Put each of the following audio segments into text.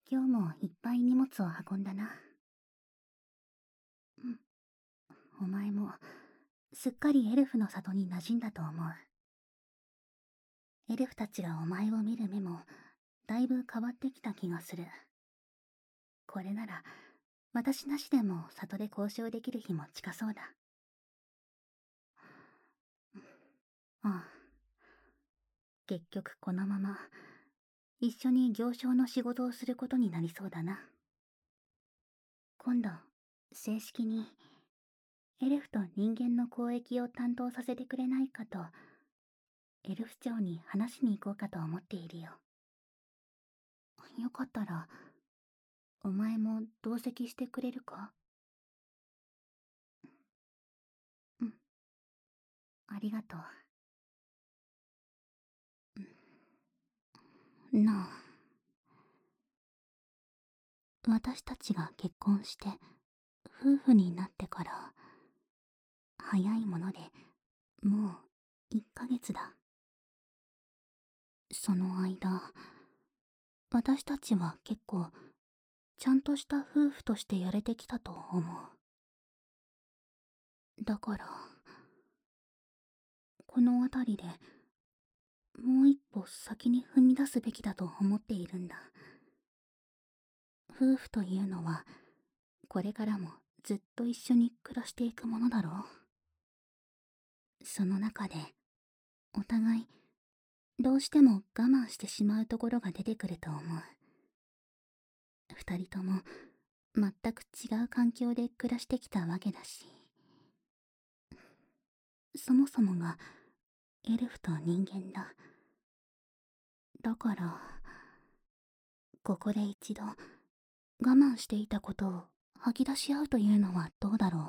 今日もいっぱい荷物を運んだな。うん。お前も、すっかりエルフの里に馴染んだと思う。エルフたちがお前を見る目も、だいぶ変わってきた気がする。これなら、私なしでも里で交渉できる日も近そうだ。ああ。結局このまま、一緒に行商の仕事をすることになりそうだな。今度、正式に、エルフと人間の交易を担当させてくれないかと、エルフ長に話しに行こうかと思っているよ。よかったら、お前も同席してくれるか？うん、ありがとう。なあ、私たちが結婚して夫婦になってから早いものでもう1ヶ月だ。その間、私たちは結構ちゃんとした夫婦としてやれてきたと思う。だからこの辺りでもう一歩先に踏み出すべきだと思っているんだ。夫婦というのはこれからもずっと一緒に暮らしていくものだろう。その中でお互いどうしても我慢してしまうところが出てくると思う。二人とも全く違う環境で暮らしてきたわけだし、そもそもがエルフと人間だ。だからここで一度我慢していたことを吐き出し合うというのはどうだろ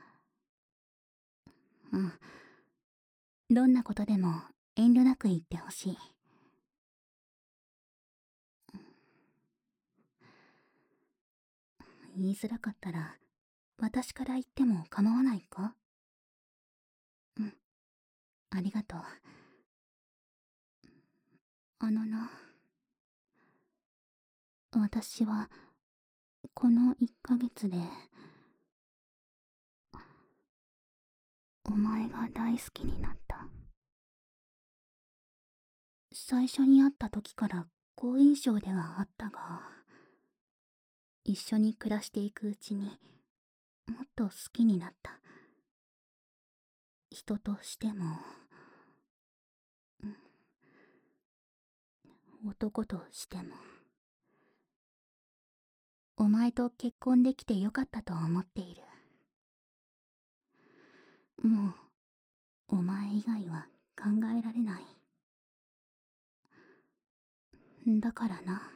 う。うん。どんなことでも遠慮なく言ってほしい。言いづらかったら私から言っても構わないか？うん、ありがとう。あのな、私はこの1ヶ月でお前が大好きになった。最初に会った時から好印象ではあったが、一緒に暮らしていくうちにもっと好きになった。人としても、男としても。お前と結婚できてよかったと思っている。もうお前以外は考えられない。だからな、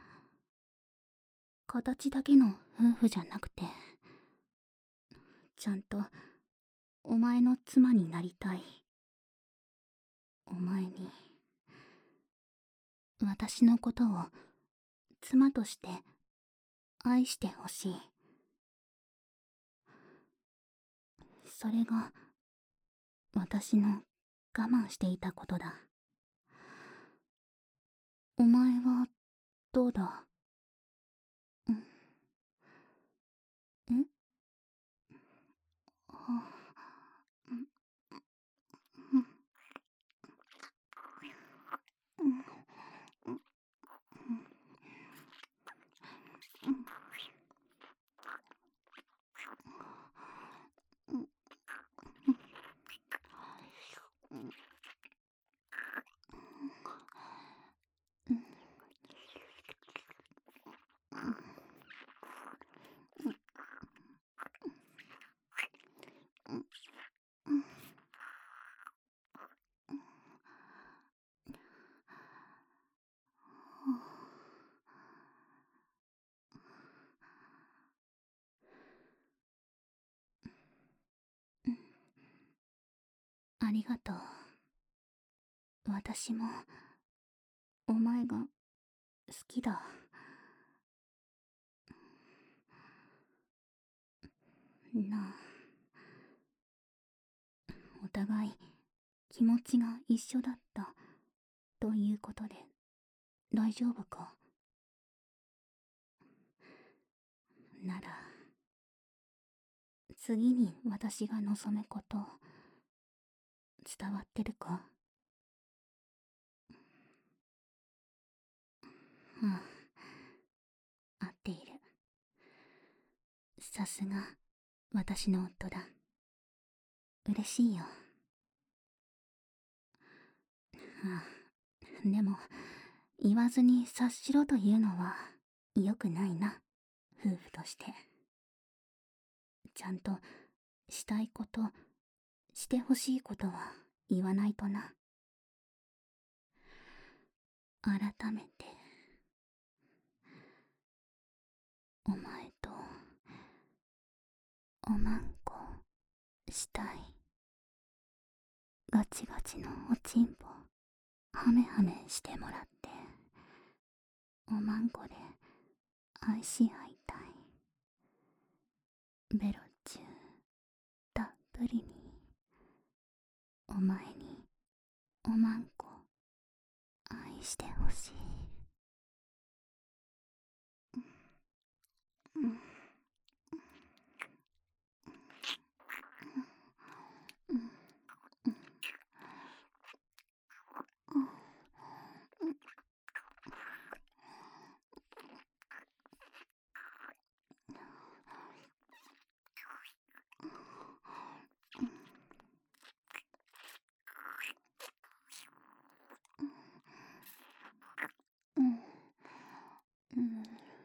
形だけの夫婦じゃなくて、ちゃんとお前の妻になりたい。お前に私のことを妻として愛してほしい。それが私の我慢していたことだ。お前はどうだ？ん？ありがとう。私もお前が好きだ。なあ、お互い気持ちが一緒だったということで大丈夫か？ なら、次に私が望むこと、伝わってるか？ああ、合っている。さすが、私の夫だ。嬉しいよ。ああ、でも、言わずに察しろというのは、良くないな、夫婦として。ちゃんと、したいこと、してほしいことは言わないとな。改めて、お前と、おまんこ、したい。ガチガチのおちんぽ、ハメハメしてもらって、おまんこで、愛し合いたい。ベロチュー、たっぷりに、お前に、おまんこ、愛してほしい。うん、うん、うん、うん、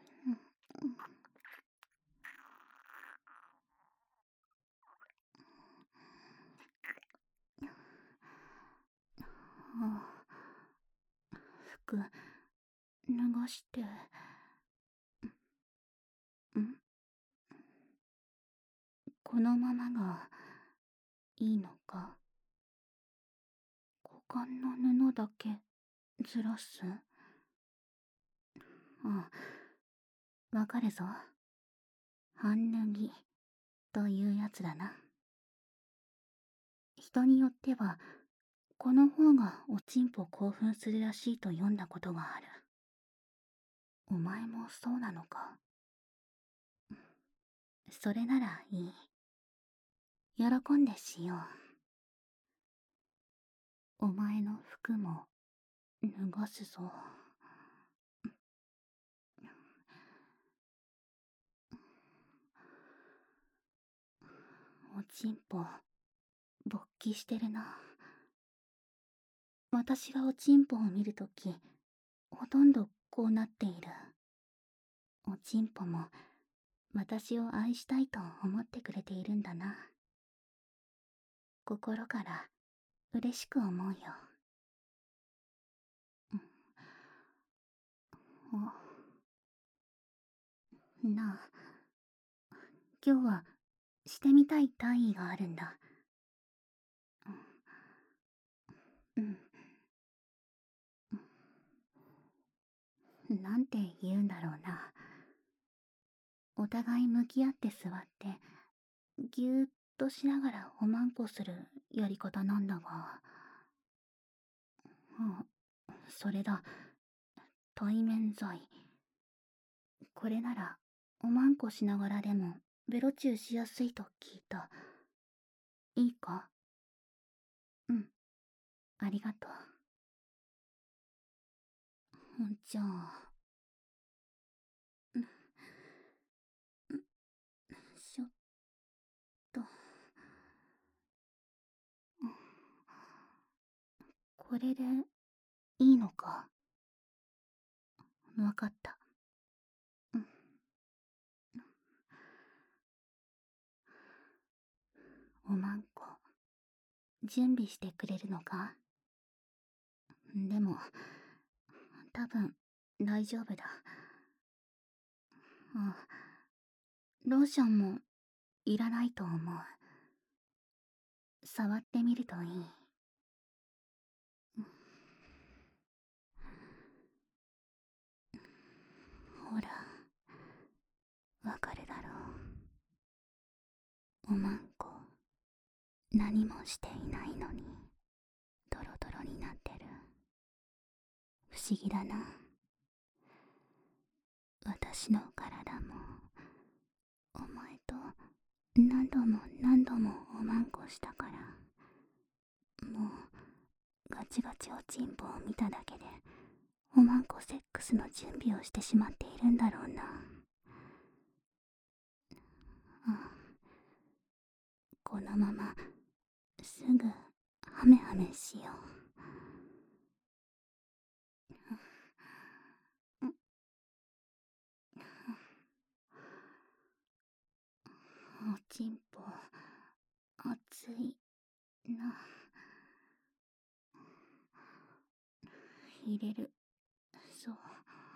服、脱がして、ん？このままが、いいのか？股間の布だけ、ずらす？ああ、わかるぞ。半脱ぎ、というやつだな。人によっては、この方がおちんぽ興奮するらしいと読んだことがある。お前もそうなのか？それならいい。喜んでしよう。お前の服も脱がすぞ。おちんぽ、勃起してるな。私がおちんぽを見るとき、ほとんどこうなっている。おちんぽも、私を愛したいと思ってくれているんだな。心から嬉しく思うよ。なあ、今日はしてみたい体位があるんだ。うん。なんて言うんだろうな。お互い向き合って座って、ぎゅーっとしながらおまんこするやり方なんだが。あ、それだ。対面罪。これなら、おまんこしながらでも、ベロチューしやすいと聞いた。いいか？うん。ありがとう。じゃあ、しょっと。これで、いいのか？わかった。うん。おまんこ、準備してくれるのか？でも、多分、大丈夫だ。あ、ローションも、いらないと思う。触ってみるといい。ほら、わかるだろう。おまんこ、何もしていないのに、ドロドロになってる。不思議だな。私の体も、 何度も何度もおまんこしたから、もうガチガチおちんぽを見ただけでおまんこセックスの準備をしてしまっているんだろうな。ああ、このまますぐハメハメしよう。おちんぽ熱いな。入れる。そう。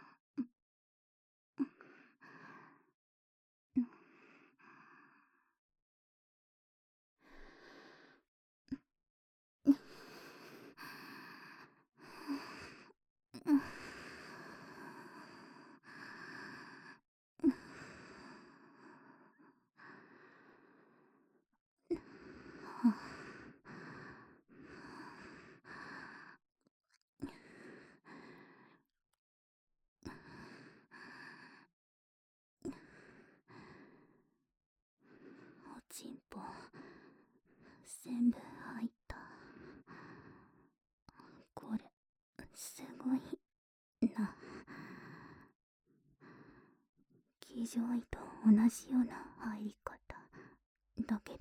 おちんぽ全部入った。これすごいな。騎乗位と同じような入り方だけど、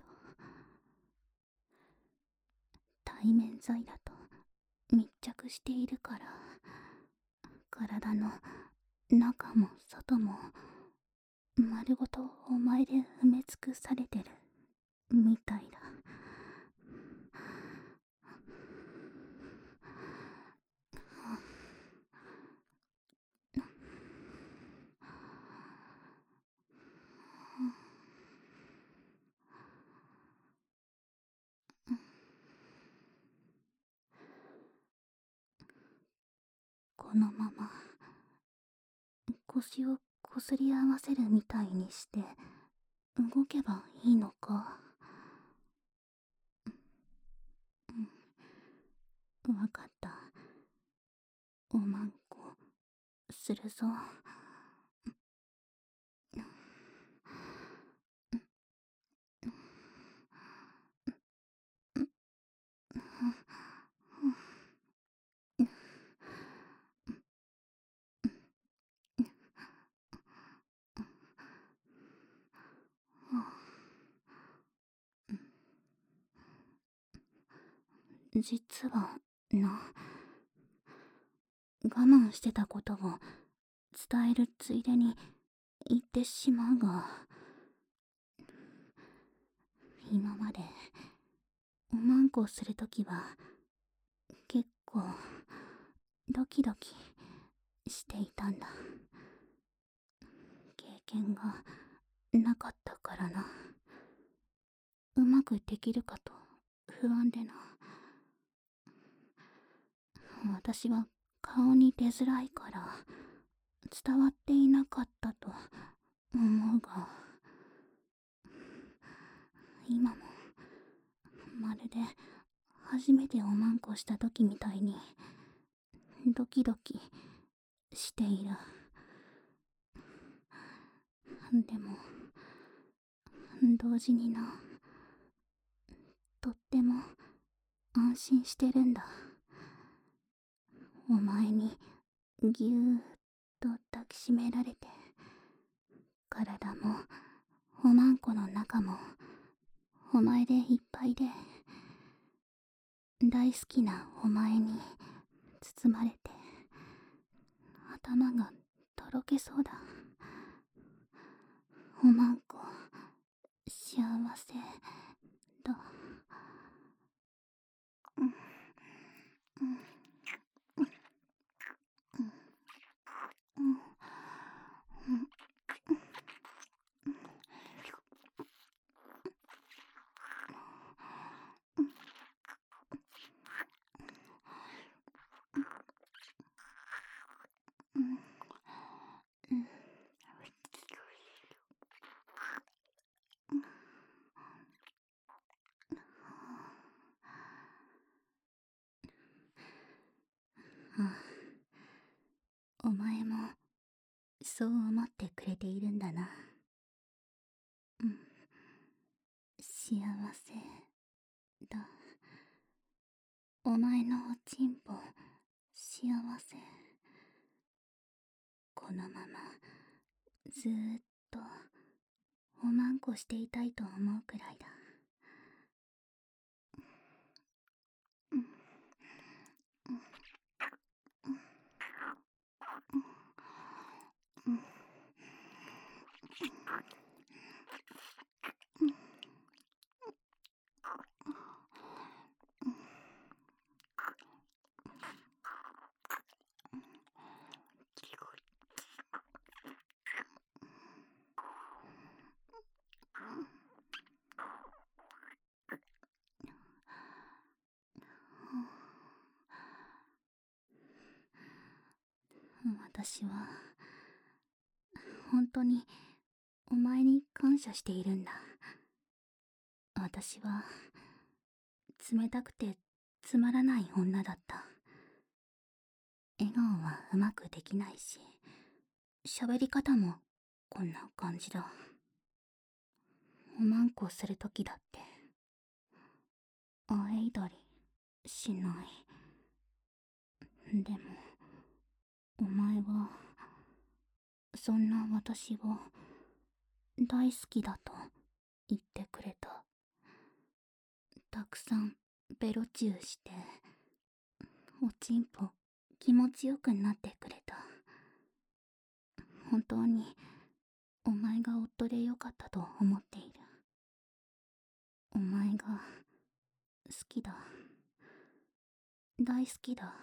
対面剤だと密着しているから体の中も外も丸ごとお前で埋め尽くされてるみたいだ。このまま腰をこすり合わせるみたいにして動けばいいのか。わかった。おまんこするぞ。実はな、我慢してたことを伝えるついでに言ってしまうが、今までおまんこするときは結構ドキドキしていたんだ。経験がなかったからな。うまくできるかと不安でな。私は顔に出づらいから伝わっていなかったと思うが、今もまるで初めておまんこした時みたいにドキドキしている。でも同時にな、とっても安心してるんだ。お前にぎゅーっと抱きしめられて、体もおまんこの中もお前でいっぱいで、大好きなお前に包まれて頭がとろけそうだ。おまんこ幸せだ。お前もそう思ってくれているんだな。 幸せだ。お前のおちんぽ幸せ。このままずーっとおまんこしていたいと思うくらいだ。私は本当にお前に感謝しているんだ。私は冷たくてつまらない女だった。笑顔はうまくできないし、喋り方もこんな感じだ。おまんこするときだってあえいだりしない。でもお前はそんな私を大好きだと言ってくれた。たくさんベロチューしておちんぽ気持ちよくなってくれた。本当にお前が夫でよかったと思っている。お前が好きだ。大好きだ。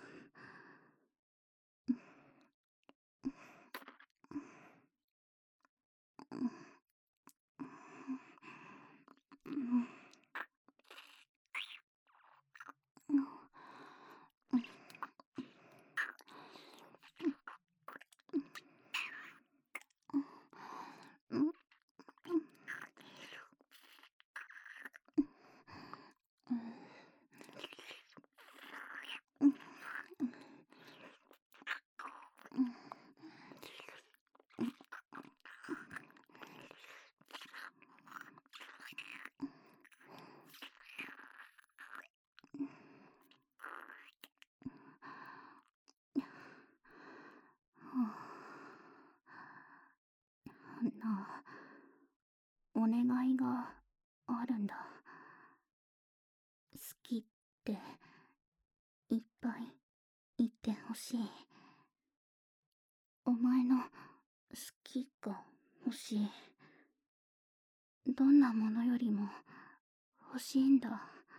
なあ、お願いがあるんだ。好きっていっぱい言ってほしい。お前の好きが欲しい。どんなものよりも欲しいんだ。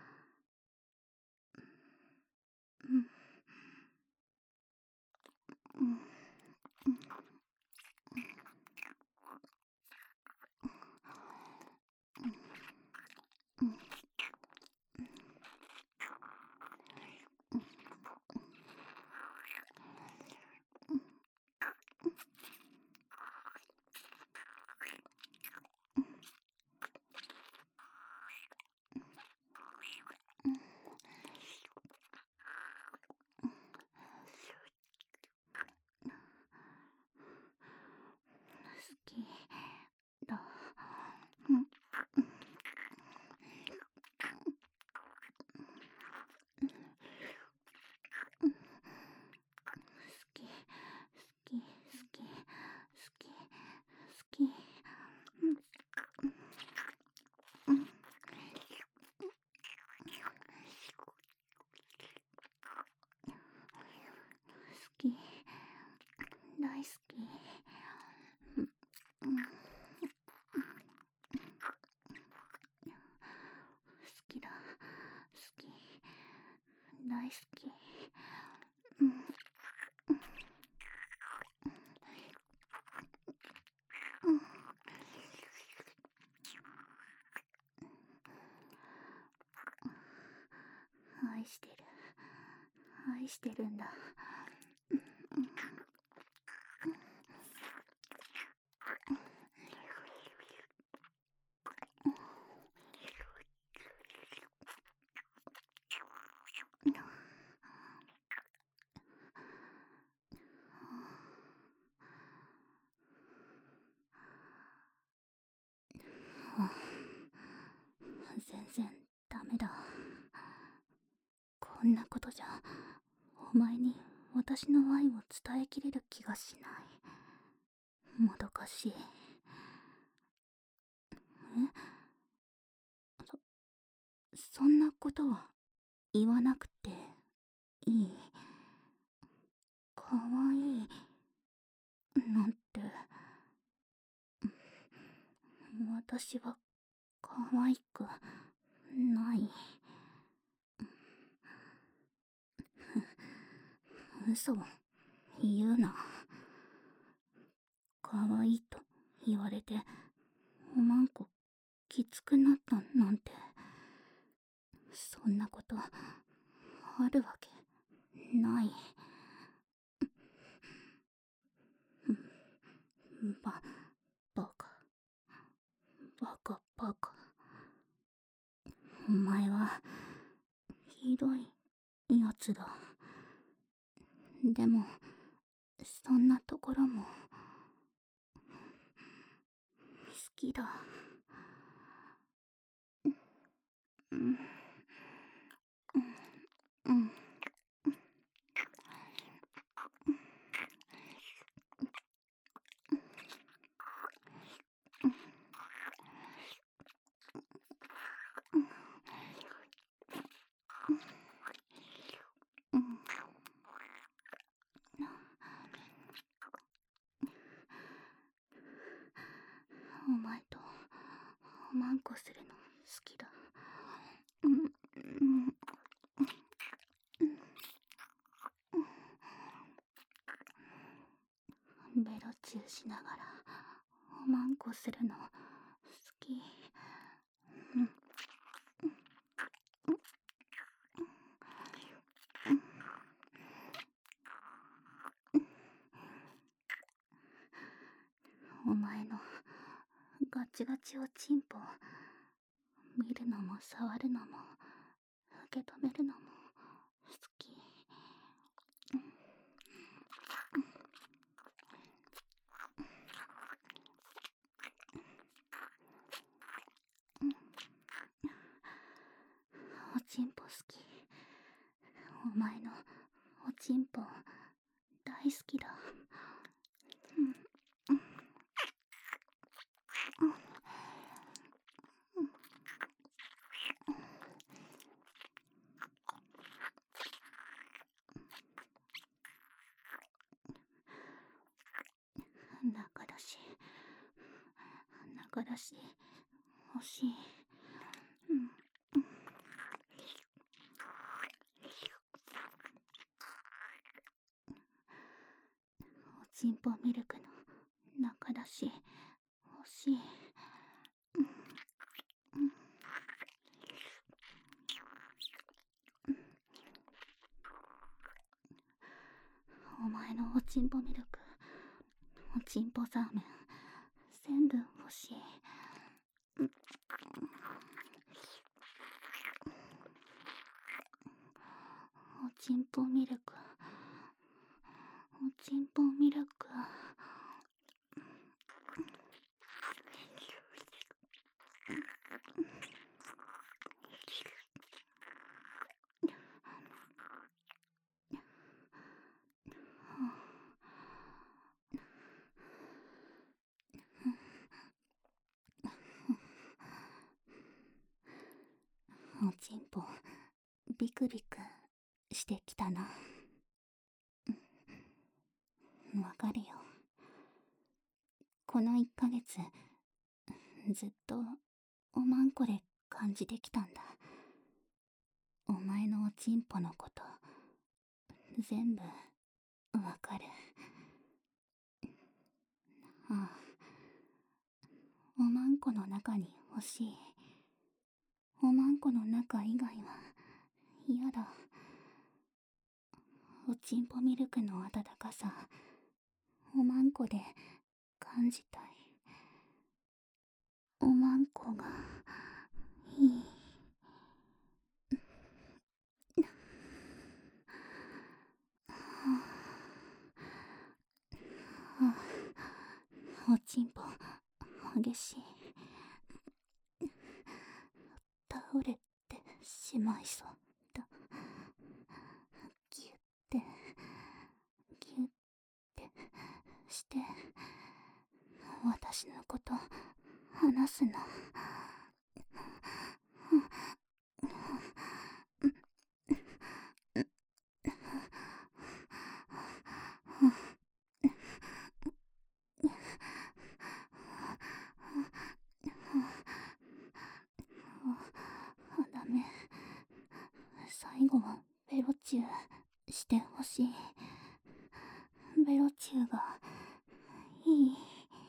うん、うん、うん、好きだ。うん、好き、好き、好き、好き、好き。うん、うん、好き、大好き。うん、うん、好きだ。好き、大好き。うん、うん、愛してる。愛してるんだ。 お前に私の愛を伝えきれる気がしない。もどかしい。そんなことは言わなくていい。かわいいなんて、私はかわいくない。嘘を言うな。かわいいと言われておまんこきつくなったなんて、そんなことあるわけない。ババカバカバカ。お前はひどいやつだ。でもそんなところも好きだ。うんうん。お前とおまんこするの好きだ。ベロチューしながらおまんこするの好き。お前のガチガチおちんぽ見るのも触るのも受け止めるのも好き。おちんぽ好き。お前のおちんぽ大好きだ。中だし中だし欲しい。おちんぽミルクの中だし欲しい。お前のおちんぽミルクおちんぽザーメン全部欲しい。おちんぽミルクおちんぽミルク。おちんぽビクビクしてきたな。わかるよ。この1ヶ月ずっとおまんこで感じてきたんだ。お前のおちんぽのこと全部わかる。ああ、おまんこの中に欲しい。おまんこの中以外は嫌だ。おちんぽミルクの温かさおまんこで感じたい。おまんこがいい。おちんぽ激しい。倒れてしまいそうだ。ぎゅってして私のこと話すの。ダメ。最後はベロチューしてほしい。ベロチューがいい。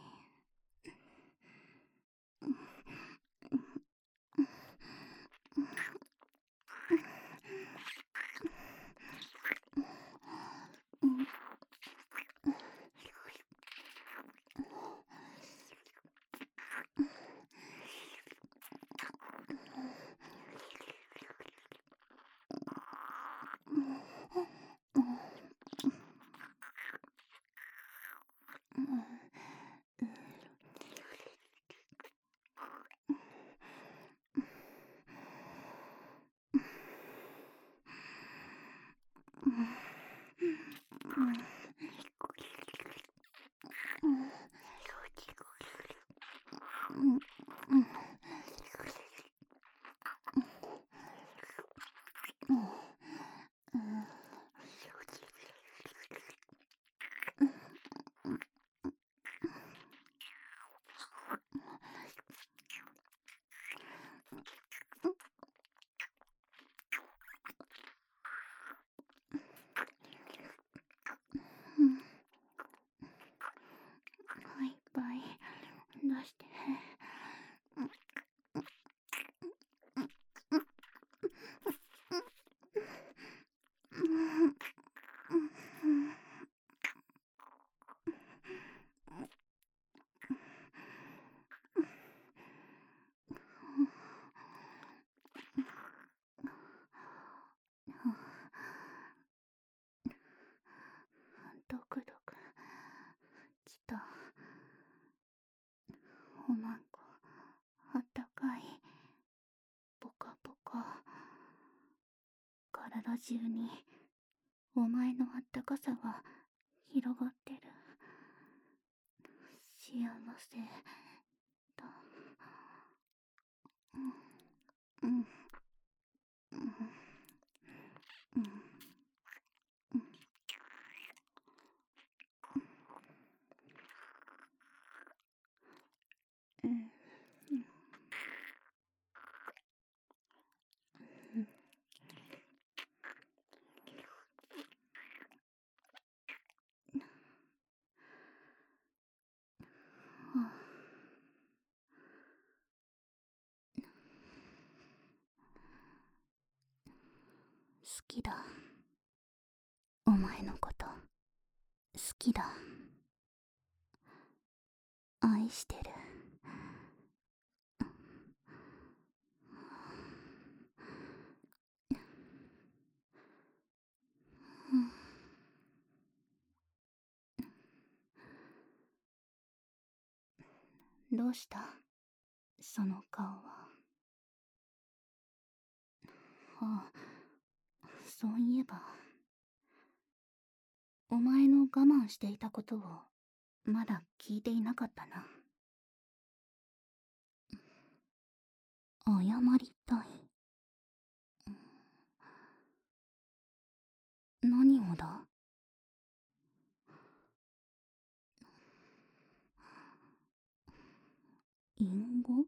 いっぱい出して。ドクドクきた。おまんこあったかい。ポカポカ。体中にお前のあったかさが広がってる。幸せだ。うんうんうんうんうんうん。好きだ。お前のこと好きだ。愛してる。どうした、その顔は。ああ、そういえばお前の我慢していたことをまだ聞いていなかったな。謝りたい。何をだ。隠語。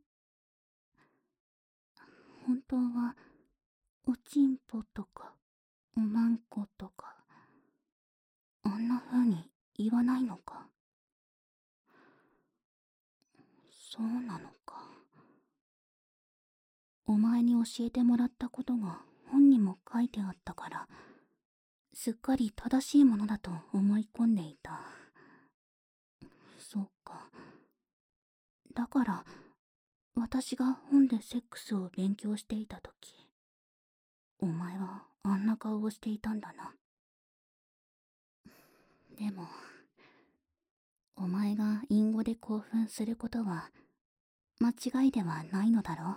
本当はおちんぽとかおまんことかあんな風に言わないのか。そうなのか。お前に教えてもらったことが本にも書いてあったからすっかり正しいものだと思い込んでいた。そうか。だから私が本でセックスを勉強していたとき、お前はあんな顔をしていたんだな。でもお前が隠語で興奮することは間違いではないのだろう。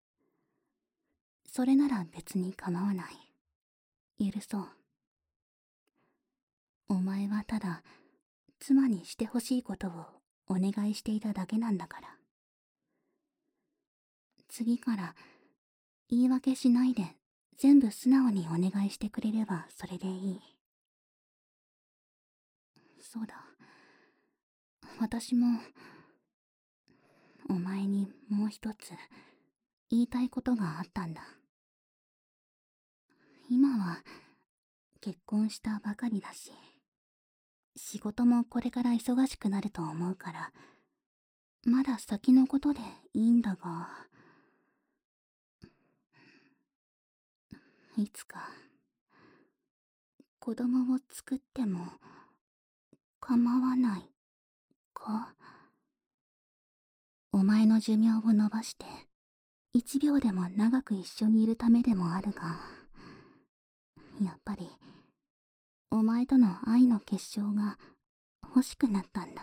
それなら別に構わない。許そう。お前はただ妻にしてほしいことをお願いしていただけなんだから。次から言い訳しないで全部素直にお願いしてくれればそれでいい。そうだ。私もお前にもう一つ言いたいことがあったんだ。今は結婚したばかりだし、仕事もこれから忙しくなると思うから、まだ先のことでいいんだが、いつか子供を作っても構わないか？お前の寿命を延ばして一秒でも長く一緒にいるためでもあるが、やっぱりお前との愛の結晶が欲しくなったんだ。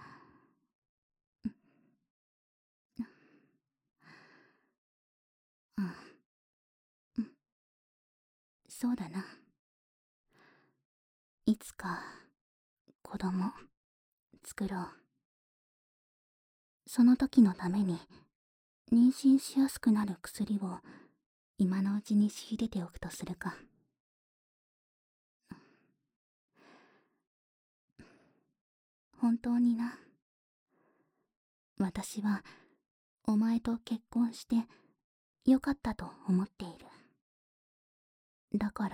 うん、うん、そうだな。いつか子供作ろう。その時のために妊娠しやすくなる薬を今のうちに仕入れておくとするか。本当にな。私はお前と結婚してよかったと思っている。だから、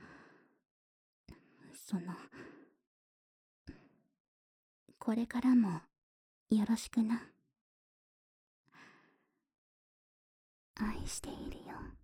これからもよろしくな。愛しているよ。